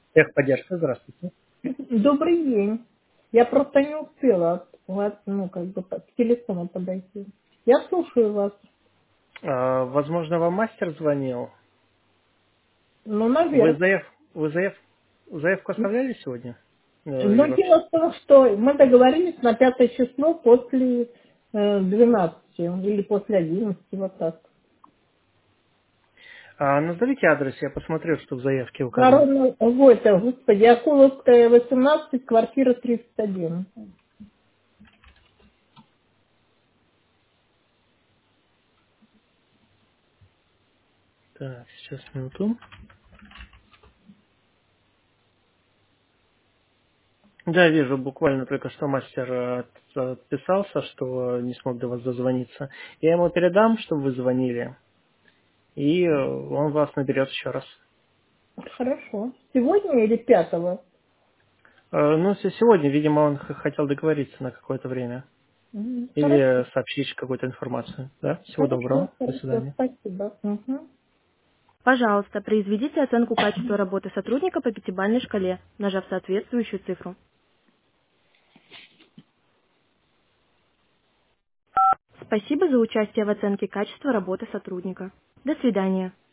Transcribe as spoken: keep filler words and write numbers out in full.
Техподдержка, здравствуйте. Добрый день. Я просто не успела вас, ну, как бы по- к телефону подойти. Я слушаю вас. А, возможно, вам мастер звонил. Ну, Вы наверх. заяв... Вы заяв... заявку оставляли сегодня? Э, Но Или вообще? дело в том, что мы договорились на пятое число после э, двенадцати или после одиннадцати, вот так. А, назовите адрес, я посмотрю, что в заявке указано. Народная, вот, э, господи, Акуловская, восемнадцать, квартира тридцать один. Так, сейчас минуту. Да, вижу, буквально только что мастер э, от- отписался, что не смог до вас дозвониться. Я ему передам, чтобы вы звонили, и э, он вас наберет еще раз. Хорошо. Сегодня или пятого? Э, Ну, если сегодня, видимо, он х- хотел договориться на какое-то время. М, Хорошо. Или сообщить какую-то информацию. Да? Всего Хорошо, доброго. До хорошо, свидания. спасибо. Мгм. Пожалуйста, произведите оценку качества работы сотрудника по пятибалльной шкале, нажав соответствующую цифру. Спасибо за участие в оценке качества работы сотрудника. До свидания.